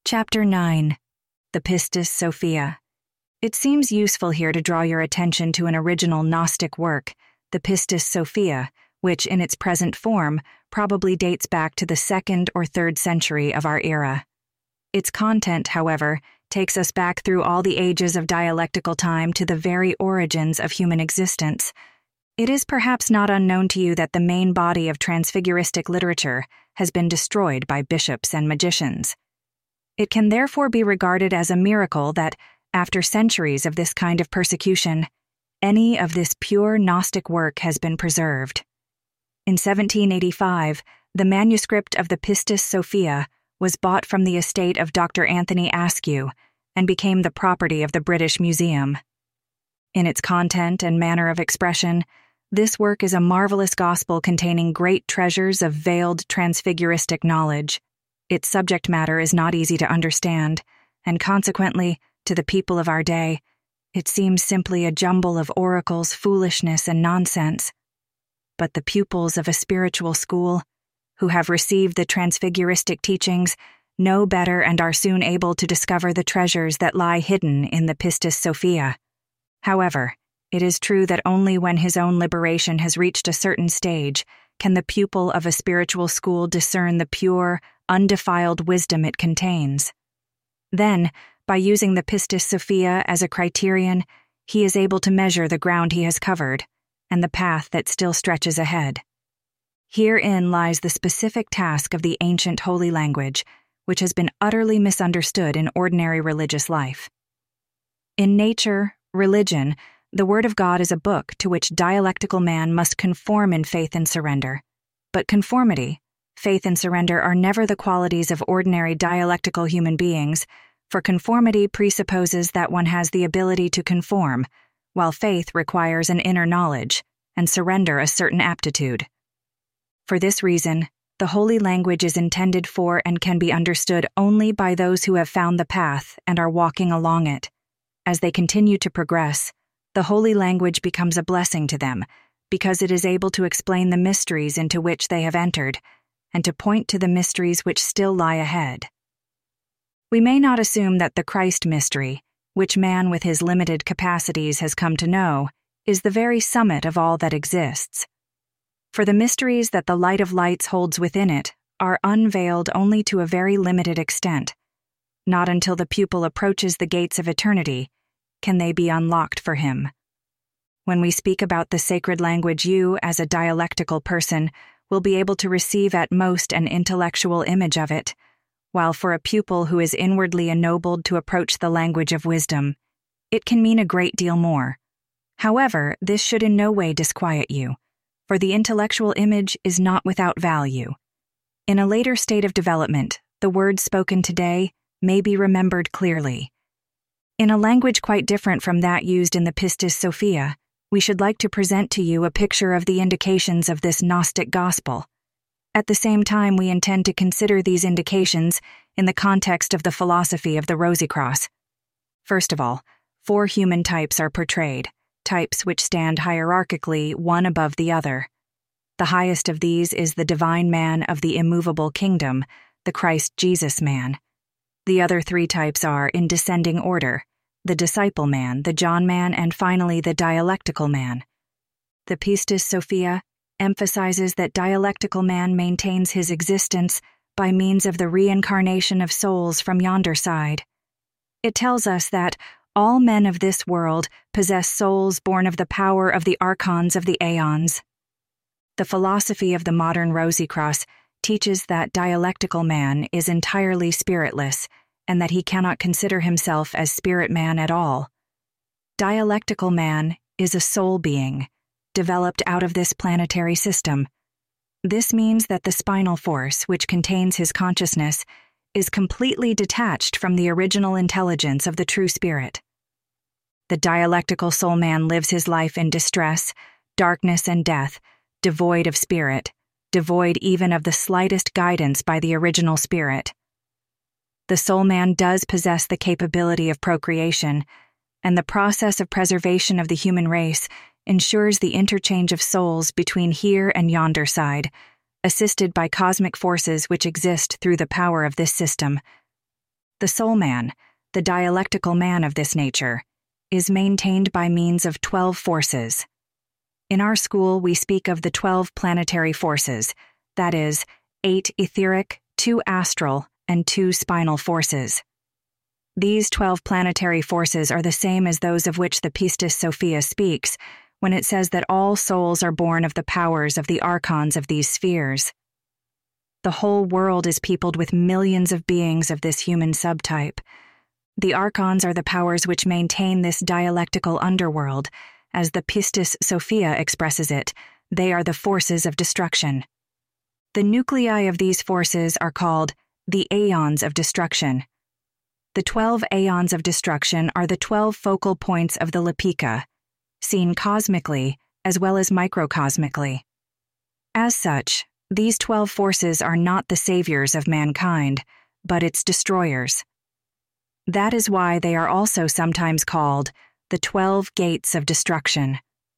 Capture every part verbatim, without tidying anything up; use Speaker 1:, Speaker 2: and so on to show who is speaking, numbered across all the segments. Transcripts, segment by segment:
Speaker 1: Chapter nine. The Pistis Sophia. It seems useful here to draw your attention to an original Gnostic work, the Pistis Sophia, which in its present form probably dates back to the second or third century of our era. Its content, however, takes us back through all the ages of dialectical time to the very origins of human existence. It is perhaps not unknown to you that the main body of transfiguristic literature has been destroyed by bishops and magicians. It can therefore be regarded as a miracle that, after centuries of this kind of persecution, any of this pure Gnostic work has been preserved. In seventeen eighty-five, the manuscript of the Pistis Sophia was bought from the estate of Doctor Anthony Askew and became the property of the British Museum. In its content and manner of expression, this work is a marvelous gospel containing great treasures of veiled transfiguristic knowledge. Its subject matter is not easy to understand, and consequently, to the people of our day, it seems simply a jumble of oracles, foolishness, and nonsense. But the pupils of a spiritual school, who have received the transfiguristic teachings, know better and are soon able to discover the treasures that lie hidden in the Pistis Sophia. However, it is true that only when his own liberation has reached a certain stage can the pupil of a spiritual school discern the pure, undefiled wisdom it contains. Then, by using the Pistis Sophia as a criterion, he is able to measure the ground he has covered and the path that still stretches ahead. Herein lies the specific task of the ancient holy language, which has been utterly misunderstood in ordinary religious life. In nature, religion, the Word of God is a book to which dialectical man must conform in faith and surrender. But conformity, faith and surrender are never the qualities of ordinary dialectical human beings, for conformity presupposes that one has the ability to conform, while faith requires an inner knowledge, and surrender a certain aptitude. For this reason, the holy language is intended for and can be understood only by those who have found the path and are walking along it. As they continue to progress, the holy language becomes a blessing to them, because it is able to explain the mysteries into which they have entered, and to point to the mysteries which still lie ahead. We may not assume that the Christ mystery, which man with his limited capacities has come to know, is the very summit of all that exists. For the mysteries that the light of lights holds within it are unveiled only to a very limited extent. Not until the pupil approaches the gates of eternity can they be unlocked for him. When we speak about the sacred language, you, as a dialectical person, will be able to receive at most an intellectual image of it, while for a pupil who is inwardly ennobled to approach the language of wisdom, it can mean a great deal more. However, this should in no way disquiet you, for the intellectual image is not without value. In a later state of development, the words spoken today may be remembered clearly. In a language quite different from that used in the Pistis Sophia, we should like to present to you a picture of the indications of this Gnostic gospel. At the same time, we intend to consider these indications in the context of the philosophy of the Rosicross. First of all, four human types are portrayed, types which stand hierarchically one above the other. The highest of these is the divine man of the immovable kingdom, the Christ Jesus man. The other three types are, in descending order, the disciple man, the John man, and finally the dialectical man. The Pistis Sophia emphasizes that dialectical man maintains his existence by means of the reincarnation of souls from yonder side. It tells us that all men of this world possess souls born of the power of the archons of the aeons. The philosophy of the modern Rosicross teaches that dialectical man is entirely spiritless, and that he cannot consider himself as spirit man at all. Dialectical man is a soul being, developed out of this planetary system. This means that the spinal force, which contains his consciousness, is completely detached from the original intelligence of the true spirit. The dialectical soul man lives his life in distress, darkness, and death, devoid of spirit, devoid even of the slightest guidance by the original spirit. The soul man does possess the capability of procreation, and the process of preservation of the human race ensures the interchange of souls between here and yonder side, assisted by cosmic forces which exist through the power of this system. The soul man, the dialectical man of this nature, is maintained by means of twelve forces. In our school, we speak of the twelve planetary forces, that is, eight etheric, two astral, and two spinal forces. These twelve planetary forces are the same as those of which the Pistis Sophia speaks when it says that all souls are born of the powers of the archons of these spheres. The whole world is peopled with millions of beings of this human subtype. The archons are the powers which maintain this dialectical underworld. As the Pistis Sophia expresses it, they are the forces of destruction. The nuclei of these forces are called the aeons of destruction. The twelve aeons of destruction are the twelve focal points of the Lepika, seen cosmically as well as microcosmically. As such, these twelve forces are not the saviors of mankind, but its destroyers. That is why they are also sometimes called the twelve gates of destruction.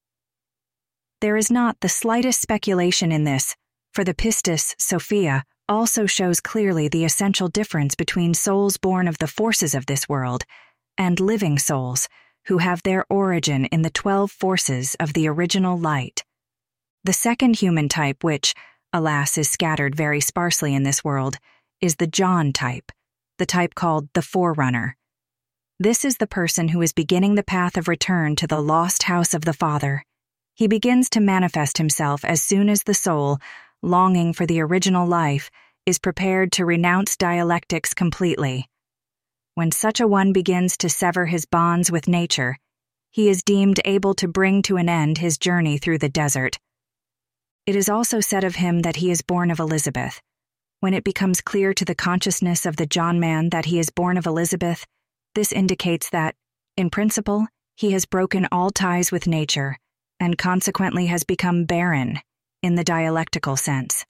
Speaker 1: There is not the slightest speculation in this, for the Pistis Sophia also shows clearly the essential difference between souls born of the forces of this world and living souls who have their origin in the twelve forces of the original light. The second human type, which, alas, is scattered very sparsely in this world, is the John type, the type called the Forerunner. This is the person who is beginning the path of return to the lost house of the Father. He begins to manifest himself as soon as the soul, longing for the original life, is prepared to renounce dialectics completely. When such a one begins to sever his bonds with nature, he is deemed able to bring to an end his journey through the desert. It is also said of him that he is born of Elizabeth. When it becomes clear to the consciousness of the John man that he is born of Elizabeth, this indicates that, in principle, he has broken all ties with nature and consequently has become barren, in the dialectical sense.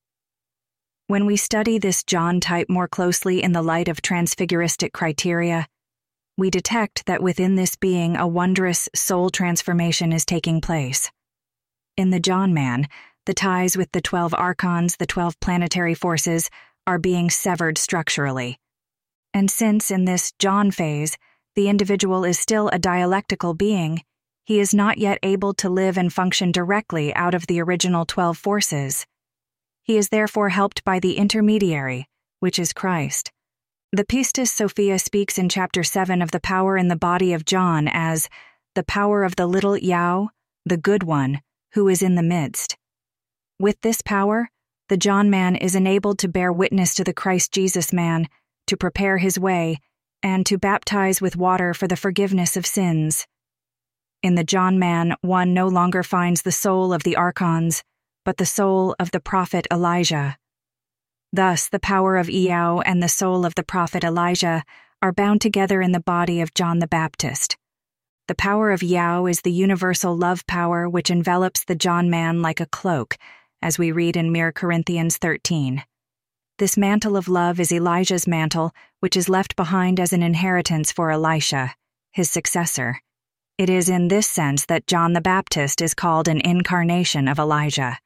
Speaker 1: When we study this John type more closely in the light of transfiguristic criteria, we detect that within this being a wondrous soul transformation is taking place. In the John man, the ties with the twelve archons, the twelve planetary forces, are being severed structurally. And since in this John phase, the individual is still a dialectical being, he is not yet able to live and function directly out of the original twelve forces. He is therefore helped by the intermediary, which is Christ. The Pistis Sophia speaks in chapter seven of the power in the body of John as the power of the little Yao, the good one, who is in the midst. With this power, the John man is enabled to bear witness to the Christ Jesus man, to prepare his way, and to baptize with water for the forgiveness of sins. In the John man, one no longer finds the soul of the archons, but the soul of the prophet Elijah. Thus, the power of Iao and the soul of the prophet Elijah are bound together in the body of John the Baptist. The power of Yao is the universal love power which envelops the John man like a cloak, as we read in First Corinthians thirteen. This mantle of love is Elijah's mantle, which is left behind as an inheritance for Elisha, his successor. It is in this sense that John the Baptist is called an incarnation of Elijah.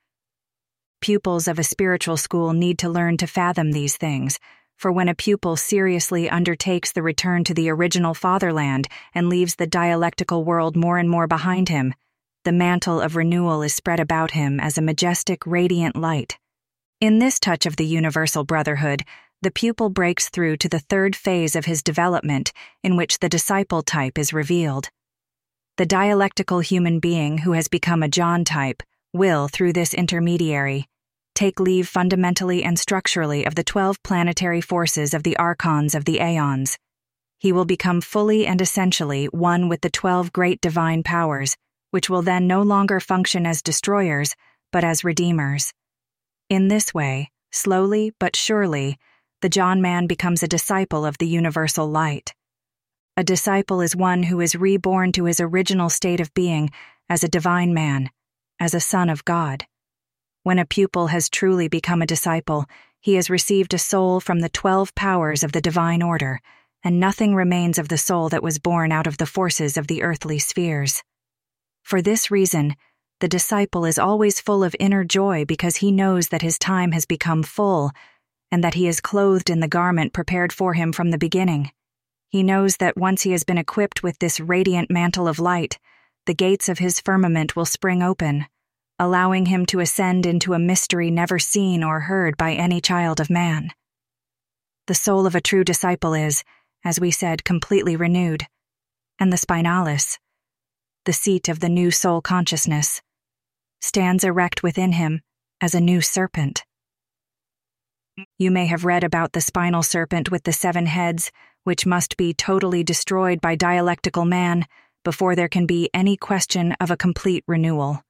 Speaker 1: Pupils of a spiritual school need to learn to fathom these things, for when a pupil seriously undertakes the return to the original fatherland and leaves the dialectical world more and more behind him, the mantle of renewal is spread about him as a majestic, radiant light. In this touch of the universal brotherhood, the pupil breaks through to the third phase of his development, in which the disciple type is revealed. The dialectical human being who has become a John type will, through this intermediary, take leave fundamentally and structurally of the twelve planetary forces of the archons of the aeons. He will become fully and essentially one with the twelve great divine powers, which will then no longer function as destroyers, but as redeemers. In this way, slowly but surely, the John man becomes a disciple of the universal light. A disciple is one who is reborn to his original state of being as a divine man, as a son of God. When a pupil has truly become a disciple, he has received a soul from the twelve powers of the divine order, and nothing remains of the soul that was born out of the forces of the earthly spheres. For this reason, the disciple is always full of inner joy because he knows that his time has become full, and that he is clothed in the garment prepared for him from the beginning. He knows that once he has been equipped with this radiant mantle of light, the gates of his firmament will spring open, allowing him to ascend into a mystery never seen or heard by any child of man. The soul of a true disciple is, as we said, completely renewed, and the spinalis, the seat of the new soul consciousness, stands erect within him as a new serpent. You may have read about the spinal serpent with the seven heads, which must be totally destroyed by dialectical man before there can be any question of a complete renewal.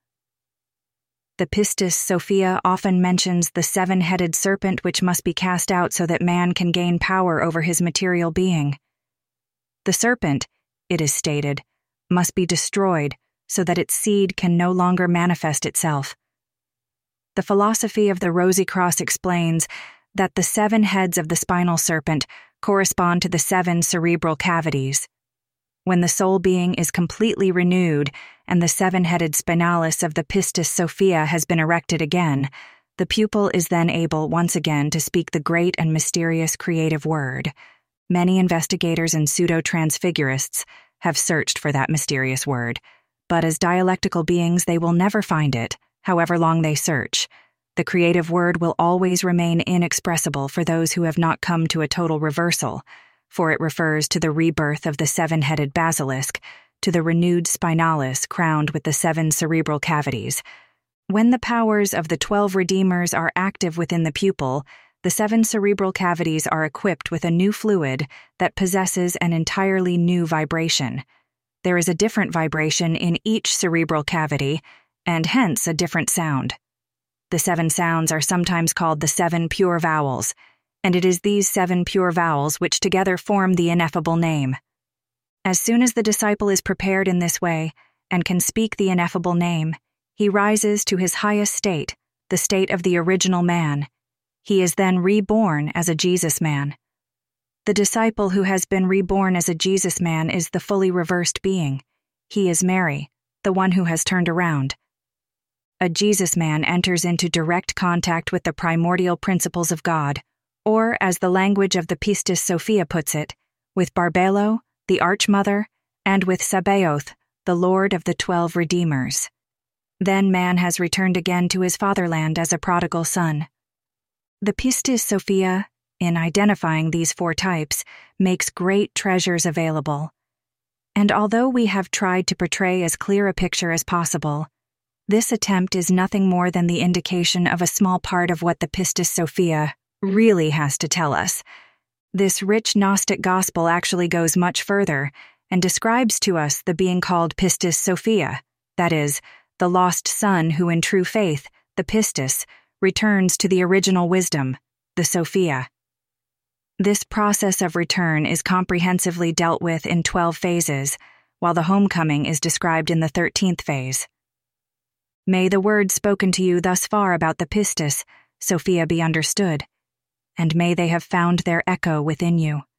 Speaker 1: The Pistis Sophia often mentions the seven-headed serpent which must be cast out so that man can gain power over his material being. The serpent, it is stated, must be destroyed so that its seed can no longer manifest itself. The philosophy of the Rosy Cross explains that the seven heads of the spinal serpent correspond to the seven cerebral cavities. When the soul being is completely renewed and the seven-headed spinalis of the Pistis Sophia has been erected again, the pupil is then able once again to speak the great and mysterious creative word. Many investigators and pseudo-transfigurists have searched for that mysterious word, but as dialectical beings they will never find it, however long they search. The creative word will always remain inexpressible for those who have not come to a total reversal, for it refers to the rebirth of the seven-headed basilisk, to the renewed spinalis crowned with the seven cerebral cavities. When the powers of the twelve redeemers are active within the pupil, the seven cerebral cavities are equipped with a new fluid that possesses an entirely new vibration. There is a different vibration in each cerebral cavity, and hence a different sound. The seven sounds are sometimes called the seven pure vowels, and it is these seven pure vowels which together form the ineffable name. As soon as the disciple is prepared in this way and can speak the ineffable name, he rises to his highest state, the state of the original man. He is then reborn as a Jesus man. The disciple who has been reborn as a Jesus man is the fully reversed being. He is Mary, the one who has turned around. A Jesus man enters into direct contact with the primordial principles of God, or, as the language of the Pistis Sophia puts it, with Barbelo, the Archmother, and with Sabaoth, the Lord of the Twelve Redeemers. Then man has returned again to his fatherland as a prodigal son. The Pistis Sophia, in identifying these four types, makes great treasures available. And although we have tried to portray as clear a picture as possible, this attempt is nothing more than the indication of a small part of what the Pistis Sophia really has to tell us. This rich Gnostic gospel actually goes much further and describes to us the being called Pistis Sophia, that is, the lost son who in true faith, the Pistis, returns to the original wisdom, the Sophia. This process of return is comprehensively dealt with in twelve phases, while the homecoming is described in the thirteenth phase. May the words spoken to you thus far about the Pistis Sophia be understood, and may they have found their echo within you.